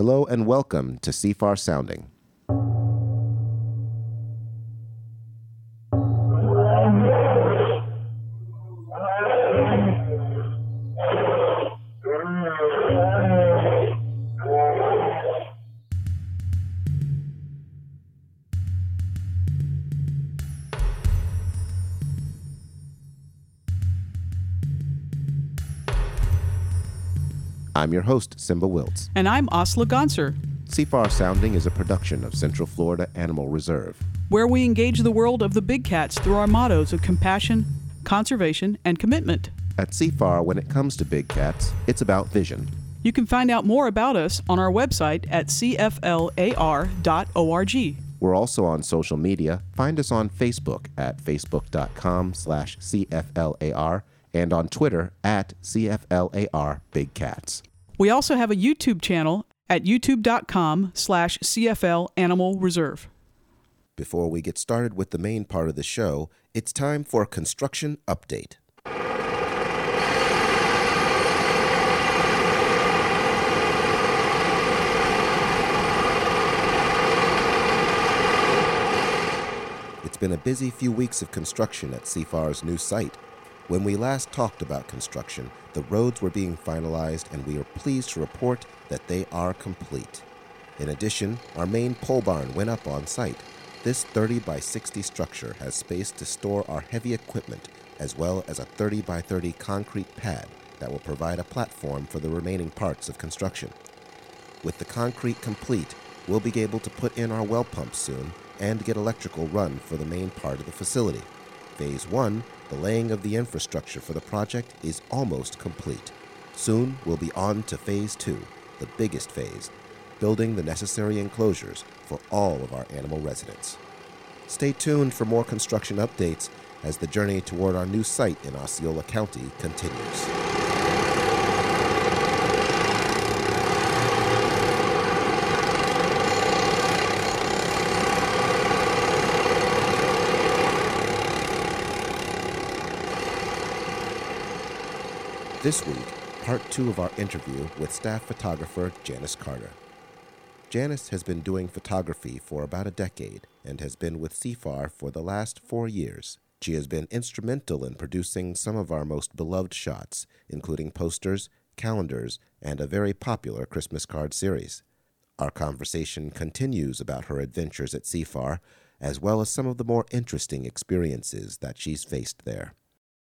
Hello and welcome to CFAR Sounding. I'm your host, Simba Wiltz. And I'm Asla Gonser. CFAR Sounding is a production of Central Florida Animal Reserve, where we engage the world of the big cats through our mottos of compassion, conservation, and commitment. At CFAR, when it comes to big cats, it's about vision. You can find out more about us on our website at cflar.org. We're also on social media. Find us on Facebook at facebook.com/CFLAR and on Twitter at CFLAR Big Cats. We also have a YouTube channel at youtube.com/CFL Animal Reserve. Before we get started with the main part of the show, it's time for a construction update. It's been a busy few weeks of construction at CFAR's new site. When we last talked about construction, the roads were being finalized, and we are pleased to report that they are complete. In addition, our main pole barn went up on site. This 30 by 60 structure has space to store our heavy equipment, as well as a 30 by 30 concrete pad that will provide a platform for the remaining parts of construction. With the concrete complete, we'll be able to put in our well pumps soon and get electrical run for the main part of the facility. Phase 1, the laying of the infrastructure for the project, is almost complete. Soon we'll be on to Phase 2, the biggest phase, building the necessary enclosures for all of our animal residents. Stay tuned for more construction updates as the journey toward our new site in Osceola County continues. This week, part 2 of our interview with staff photographer Janice Carter. Janice has been doing photography for about a decade and has been with CFAR for the last 4 years. She has been instrumental in producing some of our most beloved shots, including posters, calendars, and a very popular Christmas card series. Our conversation continues about her adventures at CFAR, as well as some of the more interesting experiences that she's faced there.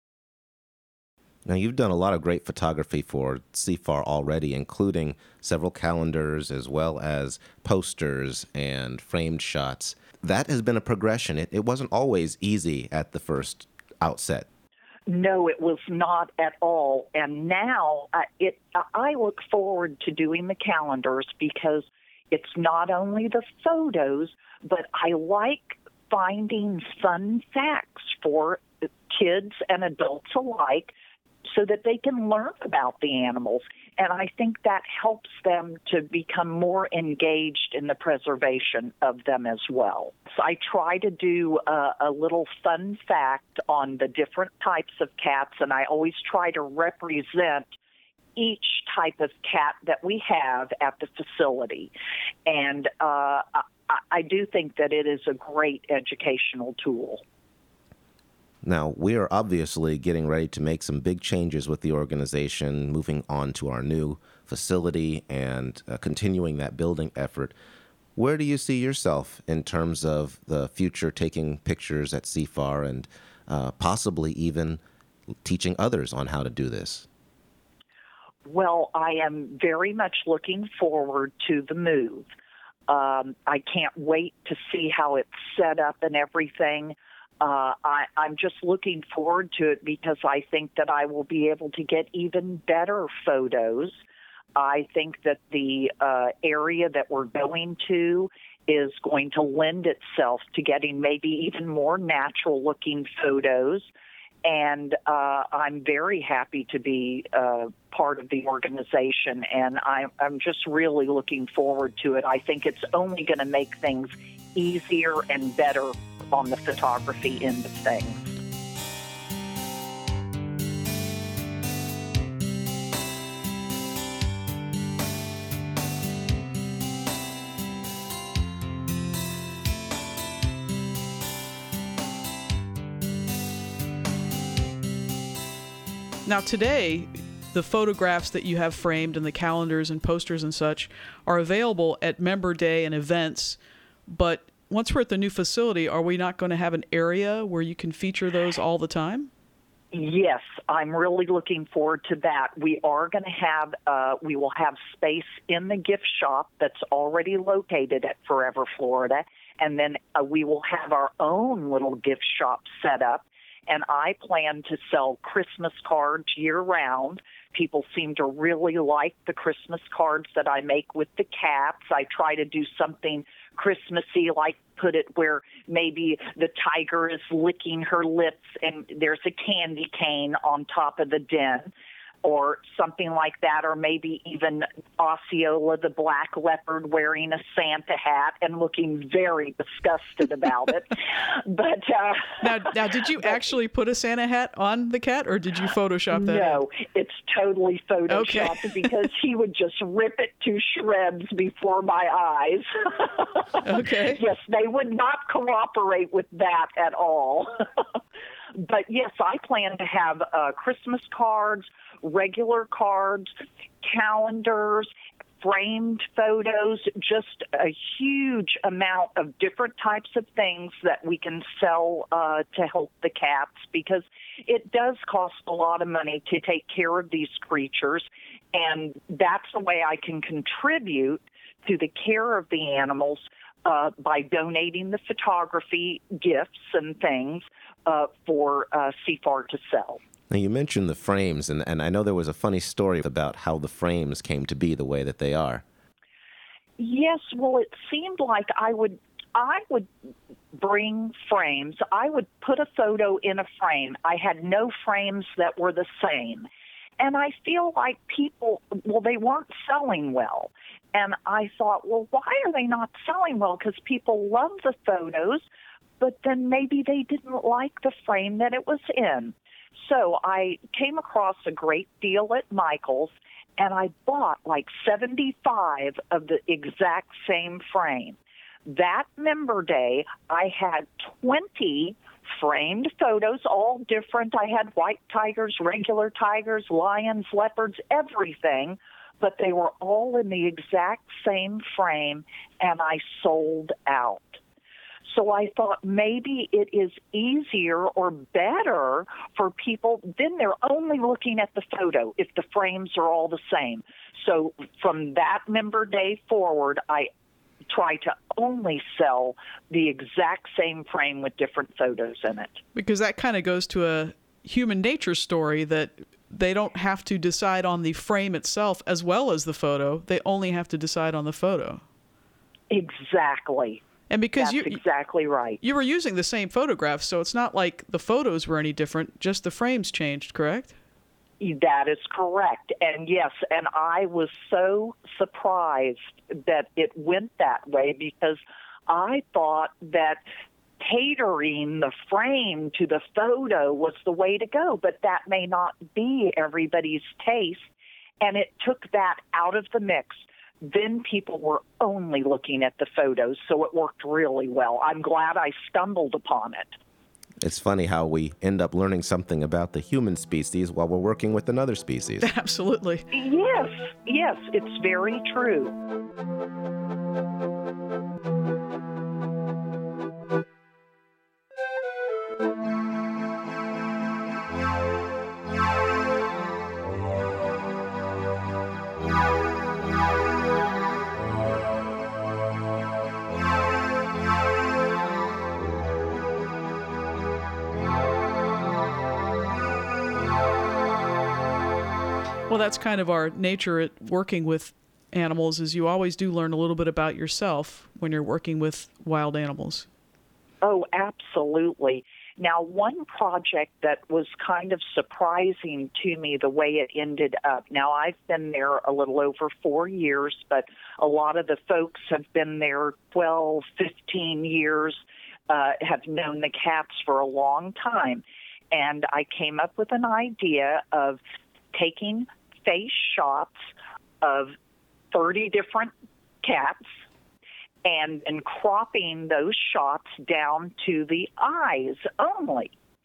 Now, you've done a lot of great photography for CFAR already, including several calendars as well as posters and framed shots. That has been a progression. It wasn't always easy at the first outset. No, it was not at all. And now I look forward to doing the calendars because it's not only the photos, but I like finding fun facts for kids and adults alike, so that they can learn about the animals. And I think that helps them to become more engaged in the preservation of them as well. So I try to do a little fun fact on the different types of cats, and I always try to represent each type of cat that we have at the facility. And I do think that it is a great educational tool. Now, we are obviously getting ready to make some big changes with the organization, moving on to our new facility and continuing that building effort. Where do you see yourself in terms of the future, taking pictures at CFAR and possibly even teaching others on how to do this? Well, I am very much looking forward to the move. I can't wait to see how it's set up and everything. I'm just looking forward to it because I think that I will be able to get even better photos. I think that the area that we're going to is going to lend itself to getting maybe even more natural-looking photos. And I'm very happy to be part of the organization, and I'm just really looking forward to it. I think it's only going to make things easier and better on the photography end of things. Now today, the photographs that you have framed and the calendars and posters and such are available at Member Day and events, but once we're at the new facility, are we not going to have an area where you can feature those all the time? Yes, I'm really looking forward to that. We are going to have, we will have space in the gift shop that's already located at Forever Florida, and then we will have our own little gift shop set up. And I plan to sell Christmas cards year-round. People seem to really like the Christmas cards that I make with the cats. I try to do something Christmassy, like put it where maybe the tiger is licking her lips and there's a candy cane on top of the den, or something like that, or maybe even Osceola the black leopard wearing a Santa hat and looking very disgusted about it. But now, did you actually put a Santa hat on the cat, or did you Photoshop that? No, it's totally Photoshopped because he would just rip it to shreds before my eyes. Okay. Yes, they would not cooperate with that at all. But yes, I plan to have Christmas cards, regular cards, calendars, framed photos, just a huge amount of different types of things that we can sell to help the cats, because it does cost a lot of money to take care of these creatures, and that's the way I can contribute to the care of the animals by donating the photography gifts and things for CFAR to sell. Now, you mentioned the frames, and I know there was a funny story about how the frames came to be the way that they are. Yes, well, it seemed like I would bring frames. I would put a photo in a frame. I had no frames that were the same. And I feel like people, well, they weren't selling well. And I thought, well, why are they not selling well? Because people love the photos, but then maybe they didn't like the frame that it was in. So I came across a great deal at Michael's, and I bought like 75 of the exact same frame. That Member Day, I had 20 framed photos, all different. I had white tigers, regular tigers, lions, leopards, everything, but they were all in the exact same frame, and I sold out. So I thought maybe it is easier or better for people. Then they're only looking at the photo if the frames are all the same. So from that Member Day forward, I try to only sell the exact same frame with different photos in it. Because that kind of goes to a human nature story that they don't have to decide on the frame itself as well as the photo. They only have to decide on the photo. Exactly. And because That's exactly right. You were using the same photographs, so it's not like the photos were any different, just the frames changed, correct? That is correct. And yes, and I was so surprised that it went that way, because I thought that catering the frame to the photo was the way to go, but that may not be everybody's taste, and it took that out of the mix. Then people were only looking at the photos, so it worked really well. I'm glad I stumbled upon it. It's funny how we end up learning something about the human species while we're working with another species. Absolutely. Yes, it's very true. Well, that's kind of our nature at working with animals, is you always do learn a little bit about yourself when you're working with wild animals. Oh, absolutely. Now, one project that was kind of surprising to me, the way it ended up. Now, I've been there a little over 4 years, but a lot of the folks have been there 12, 15 years, have known the cats for a long time. And I came up with an idea of taking face shots of 30 different cats and cropping those shots down to the eyes only.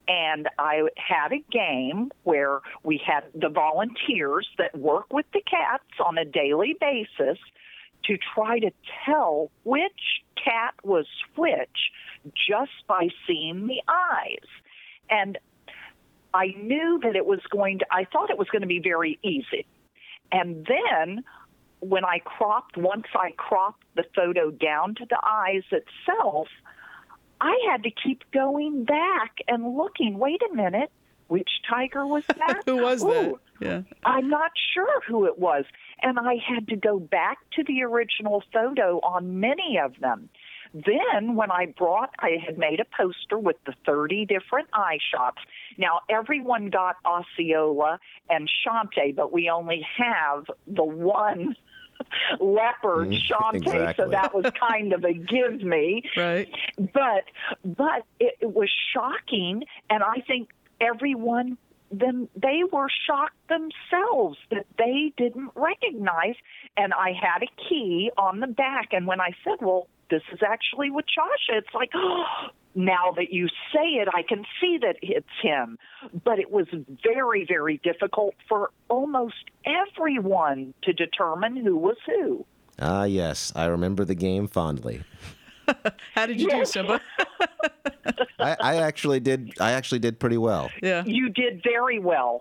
And I had a game where we had the volunteers that work with the cats on a daily basis to try to tell which cat was which just by seeing the eyes. And I knew that I thought it was going to be very easy. And then once I cropped the photo down to the eyes itself, I had to keep going back and looking. Wait a minute, which tiger was that? Who was that? Yeah. I'm not sure who it was. And I had to go back to the original photo on many of them. Then when I had made a poster with the 30 different eye shots. Now, everyone got Osceola and Shante, but we only have the one leopard, Shante, exactly. So that was kind of a give me. Right. But it was shocking, and I think everyone, then they were shocked themselves that they didn't recognize. And I had a key on the back, and when I said, well, this is actually Wachasha, it's like, oh, now that you say it, I can see that it's him. But it was very, very difficult for almost everyone to determine who was who. Ah, yes. I remember the game fondly. How did you do, Simba? I actually did pretty well. Yeah. You did very well.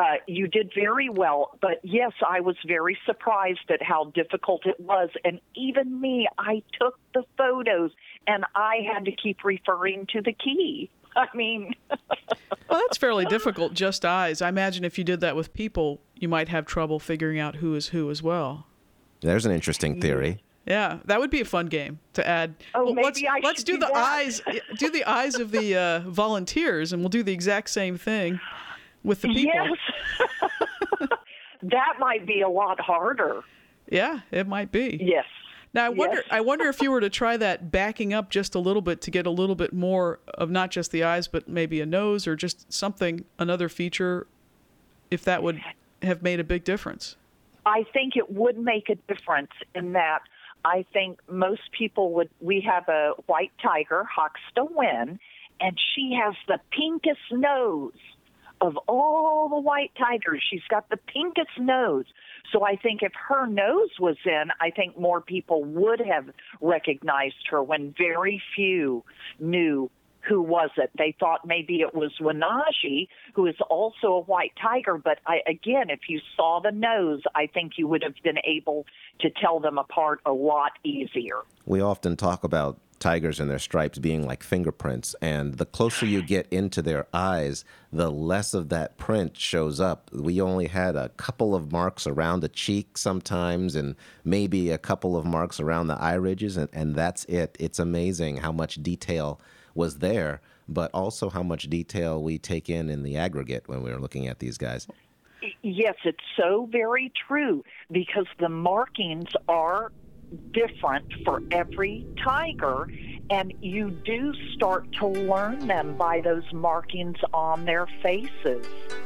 But yes, I was very surprised at how difficult it was. And even me, I took the photos and I had to keep referring to the key. I mean, well, that's fairly difficult, just eyes. I imagine if you did that with people, you might have trouble figuring out who is who as well. There's an interesting theory. Yeah, that would be a fun game to add. Oh, well, maybe let's do the eyes. Do the eyes of the volunteers, and we'll do the exact same thing with the people. Yes. That might be a lot harder. Yeah, it might be. Yes. Now Yes. I wonder if you were to try that, backing up just a little bit to get a little bit more of not just the eyes, but maybe a nose or just something, another feature, if that would have made a big difference. I think it would make a difference in that. I think most people we have a white tiger, Hoxta Wynn, and she has the pinkest nose of all the white tigers. She's got the pinkest nose. So I think if her nose was in, I think more people would have recognized her when very few knew who was it. They thought maybe it was Wanaji, who is also a white tiger. But again, if you saw the nose, I think you would have been able to tell them apart a lot easier. We often talk about tigers and their stripes being like fingerprints, and the closer you get into their eyes, the less of that print shows up. We only had a couple of marks around the cheek sometimes, and maybe a couple of marks around the eye ridges, and that's it. It's amazing how much detail was there, but also how much detail we take in the aggregate when we're looking at these guys. Yes, it's so very true, because the markings are different for every tiger, and you do start to learn them by those markings on their faces.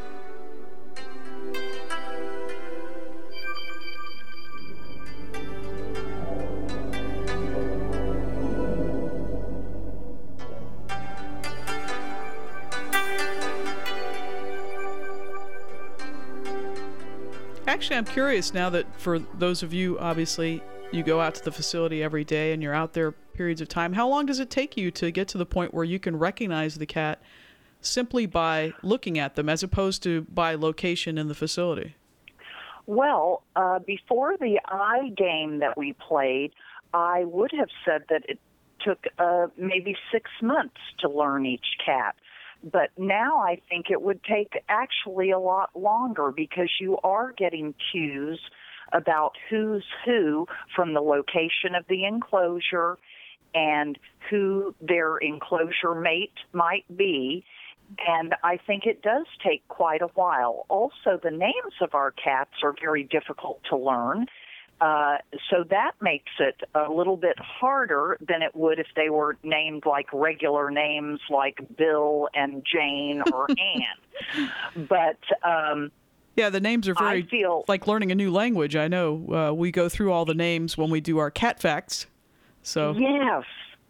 Actually, I'm curious now that for those of you, obviously, you go out to the facility every day and you're out there periods of time. How long does it take you to get to the point where you can recognize the cat simply by looking at them as opposed to by location in the facility? Well, before the eye game that we played, I would have said that it took maybe 6 months to learn each cat. But now I think it would take actually a lot longer, because you are getting cues about who's who from the location of the enclosure and who their enclosure mate might be. And I think it does take quite a while. Also, the names of our cats are very difficult to learn. So that makes it a little bit harder than it would if they were named like regular names like Bill and Jane or Ann. But yeah, the names are very like learning a new language. I know we go through all the names when we do our cat facts. So yes.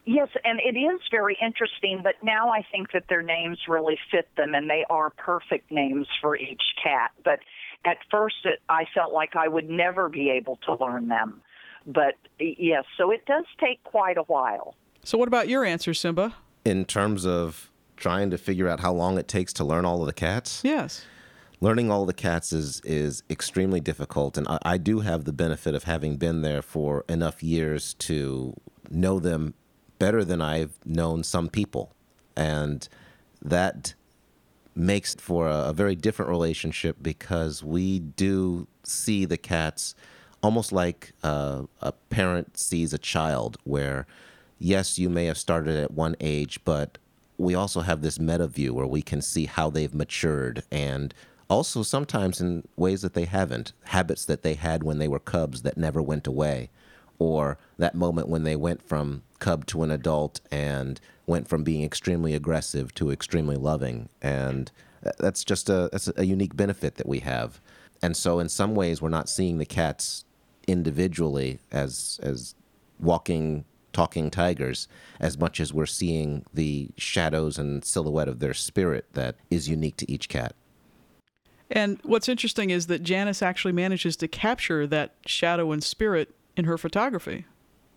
Yes, and it is very interesting, but now I think that their names really fit them, and they are perfect names for each cat. But at first, I felt like I would never be able to learn them. But yes, so it does take quite a while. So what about your answer, Simba? In terms of trying to figure out how long it takes to learn all of the cats? Yes. Learning all the cats is extremely difficult, and I do have the benefit of having been there for enough years to know them better than I've known some people. And that makes for a very different relationship, because we do see the cats almost like a parent sees a child, where, yes, you may have started at one age, but we also have this meta view where we can see how they've matured, and also sometimes in ways that they haven't, habits that they had when they were cubs that never went away, or that moment when they went from cub to an adult and went from being extremely aggressive to extremely loving. And that's a unique benefit that we have. And so in some ways, we're not seeing the cats individually as walking, talking tigers, as much as we're seeing the shadows and silhouette of their spirit that is unique to each cat. And what's interesting is that Janice actually manages to capture that shadow and spirit in her photography.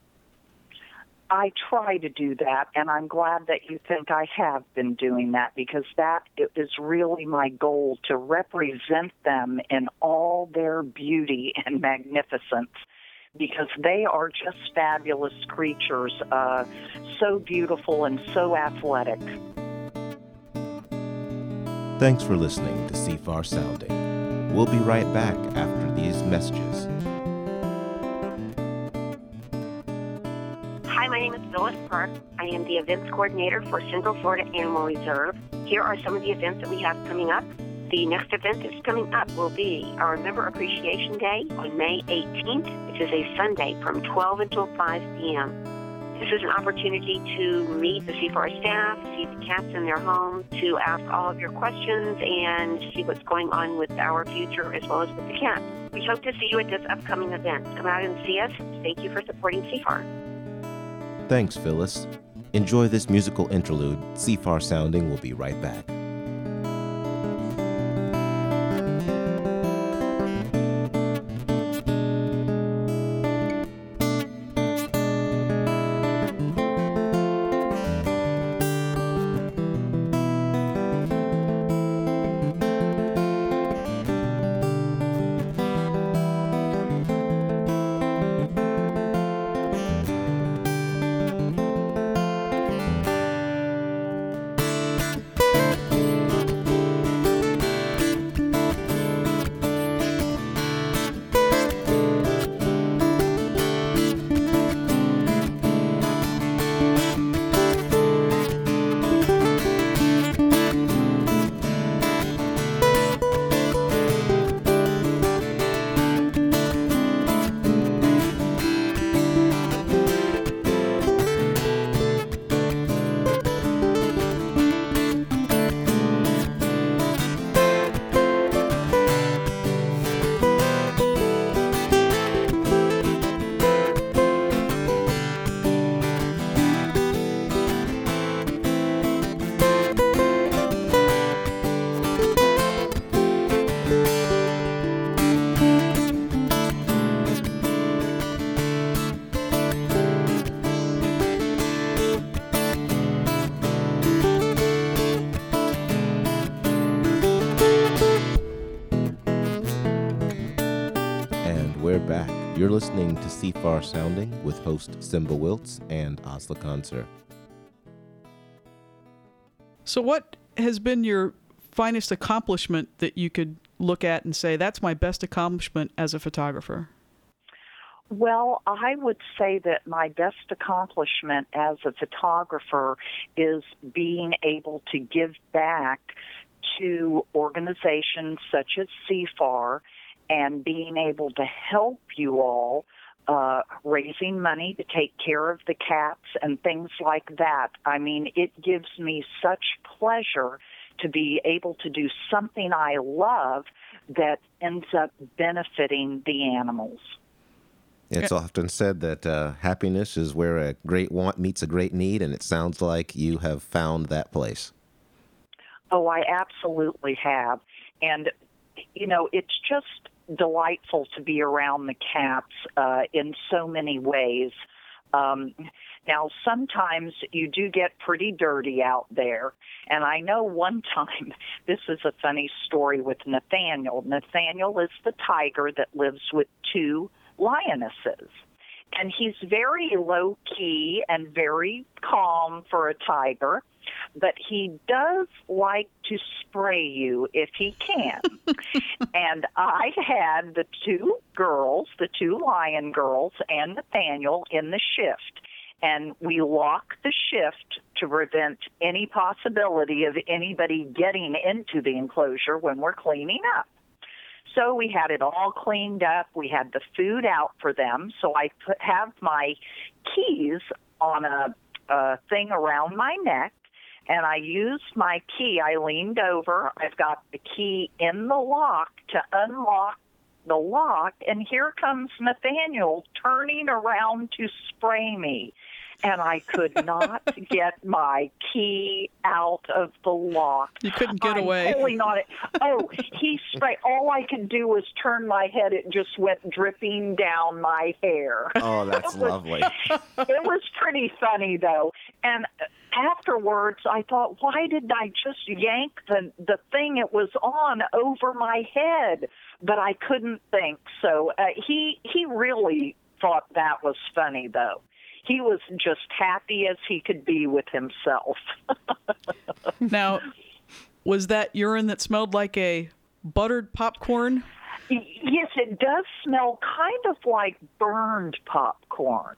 I try to do that, and I'm glad that you think I have been doing that, because that is really my goal, to represent them in all their beauty and magnificence, because they are just fabulous creatures, so beautiful and so athletic. Thanks for listening to CFAR Sounding. We'll be right back after these messages. Hi, my name is Phyllis Park. I am the events coordinator for Central Florida Animal Reserve. Here are some of the events that we have coming up. The next event that's coming up will be our Member Appreciation Day on May 18th, which is a Sunday from 12 until 5 p.m. This is an opportunity to meet the CFAR staff, see the cats in their home, to ask all of your questions and see what's going on with our future as well as with the cats. We hope to see you at this upcoming event. Come out and see us. Thank you for supporting CFAR. Thanks, Phyllis. Enjoy this musical interlude. CFAR Sounding will be right back. Back. You're listening to CFAR Sounding with host Simba Wiltz and Asla Khancer. So what has been your finest accomplishment that you could look at and say, that's my best accomplishment as a photographer? Well, I would say that my best accomplishment as a photographer is being able to give back to organizations such as CFAR, and being able to help you all raising money to take care of the cats and things like that. I mean, it gives me such pleasure to be able to do something I love that ends up benefiting the animals. It's often said that happiness is where a great want meets a great need, and it sounds like you have found that place. Oh, I absolutely have. And, it's just delightful to be around the cats in so many ways. Now, sometimes you do get pretty dirty out there. And I know one time, this is a funny story with Nathaniel. Nathaniel is the tiger that lives with 2 lionesses. And he's very low-key and very calm for a tiger, but he does like to spray you if he can. And I had the 2 girls, the 2 lion girls, and Nathaniel in the shift. And we lock the shift to prevent any possibility of anybody getting into the enclosure when we're cleaning up. So we had it all cleaned up. We had the food out for them. So I have my keys on a thing around my neck, and I used my key. I leaned over. I've got the key in the lock to unlock the lock, and here comes Nathaniel turning around to spray me. And I could not get my key out of the lock. You couldn't get away. Pulling on it. Oh, he sprayed. All I could do was turn my head. It just went dripping down my hair. Oh, that's lovely. It was pretty funny, though. And afterwards, I thought, why did I just yank the thing it was on over my head? But I couldn't think. So he really thought that was funny, though. He was just happy as he could be with himself. Now, was that urine that smelled like a buttered popcorn? Yes, it does smell kind of like burned popcorn.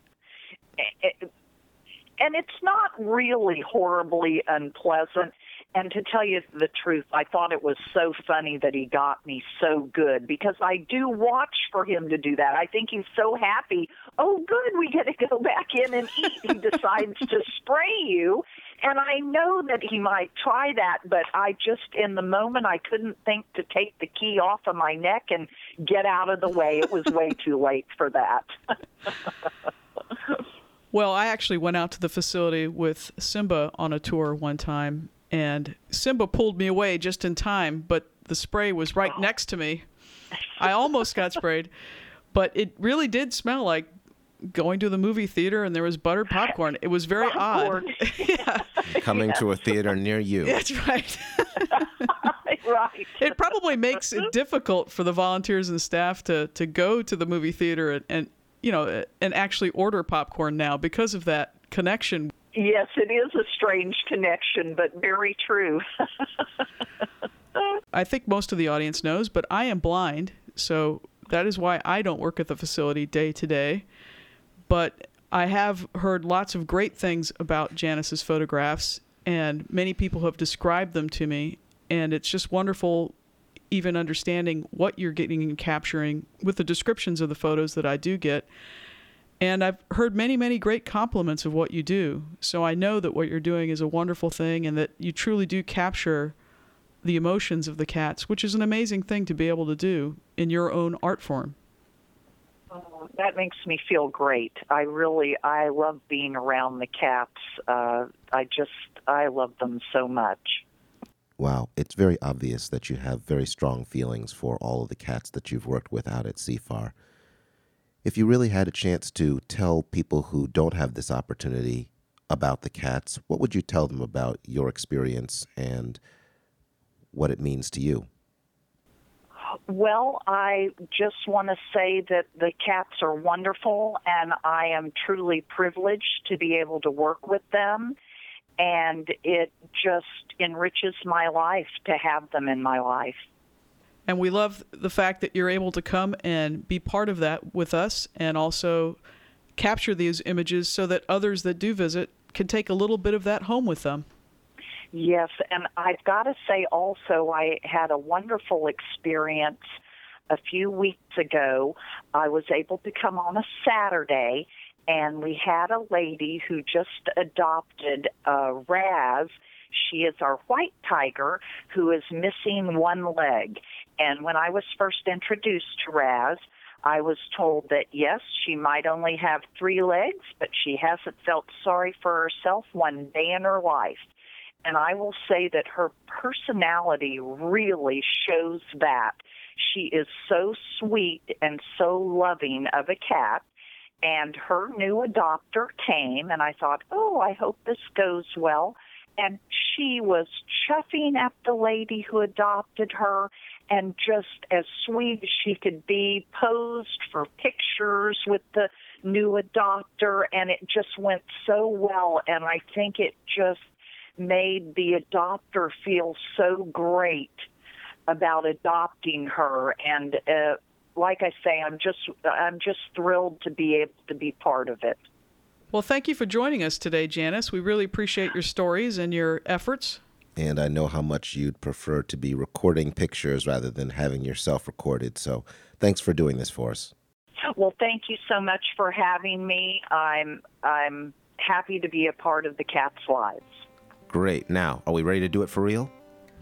And it's not really horribly unpleasant. And to tell you the truth, I thought it was so funny that he got me so good, because I do watch for him to do that. I think he's so happy. Oh, good, we get to go back in and eat. He decides to spray you. And I know that he might try that, but I just, in the moment, I couldn't think to take the key off of my neck and get out of the way. It was way too late for that. Well, I actually went out to the facility with Simba on a tour one time, and Simba pulled me away just in time, but the spray was right next to me. I almost got sprayed, but it really did smell like going to the movie theater and there was buttered popcorn. It was very odd. Yeah. Coming to a theater near you. That's right. Right. It probably makes it difficult for the volunteers and staff to go to the movie theater and actually order popcorn now because of that connection. Yes, it is a strange connection, but very true. I think most of the audience knows, but I am blind, so that is why I don't work at the facility day to day. But I have heard lots of great things about Janice's photographs, and many people have described them to me, and it's just wonderful even understanding what you're getting and capturing with the descriptions of the photos that I do get. And I've heard many, many great compliments of what you do. So I know that what you're doing is a wonderful thing and that you truly do capture the emotions of the cats, which is an amazing thing to be able to do in your own art form. Oh, that makes me feel great. I love being around the cats. I love them so much. Wow, it's very obvious that you have very strong feelings for all of the cats that you've worked with out at CFAR. If you really had a chance to tell people who don't have this opportunity about the cats, what would you tell them about your experience and what it means to you? Well, I just want to say that the cats are wonderful, and I am truly privileged to be able to work with them, and it just enriches my life to have them in my life. And we love the fact that you're able to come and be part of that with us and also capture these images so that others that do visit can take a little bit of that home with them. Yes, and I've got to say also I had a wonderful experience a few weeks ago. I was able to come on a Saturday, and we had a lady who just adopted Raz. She is our white tiger who is missing one leg. And when I was first introduced to Raz, I was told that, yes, she might only have 3 legs, but she hasn't felt sorry for herself one day in her life. And I will say that her personality really shows that. She is so sweet and so loving of a cat. And her new adopter came, and I thought, oh, I hope this goes well. And she was chuffing at the lady who adopted her, and just as sweet as she could be, posed for pictures with the new adopter, and it just went so well. And I think it just made the adopter feel so great about adopting her. And like I say, I'm just thrilled to be able to be part of it. Well, thank you for joining us today, Janice. We really appreciate your stories and your efforts. And I know how much you'd prefer to be recording pictures rather than having yourself recorded. So thanks for doing this for us. Well, thank you so much for having me. I'm happy to be a part of the Cats' lives. Great. Now, are we ready to do it for real?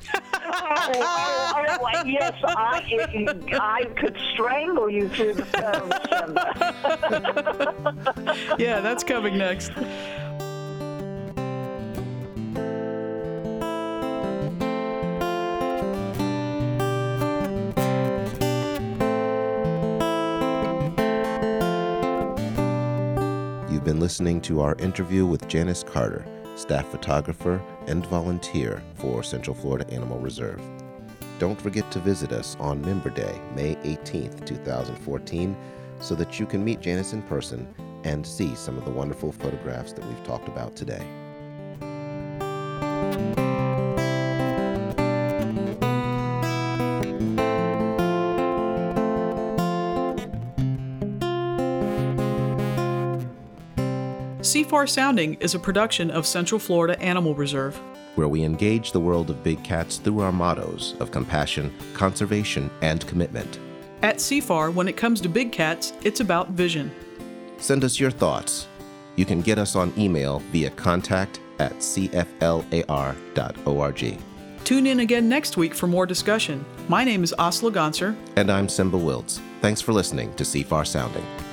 Yes, I could strangle you through the phone, Simba. Yeah, that's coming next. You've been listening to our interview with Janice Carter, staff photographer and volunteer for Central Florida Animal Reserve. Don't forget to visit us on Member Day, May 18th, 2014, so that you can meet Janice in person and see some of the wonderful photographs that we've talked about today. CFAR Sounding is a production of Central Florida Animal Reserve, where we engage the world of big cats through our mottos of compassion, conservation, and commitment. At CFAR, when it comes to big cats, it's about vision. Send us your thoughts. You can get us on email via contact@cflar.org. Tune in again next week for more discussion. My name is Asla Gonser. And I'm Simba Wilds. Thanks for listening to CFAR Sounding.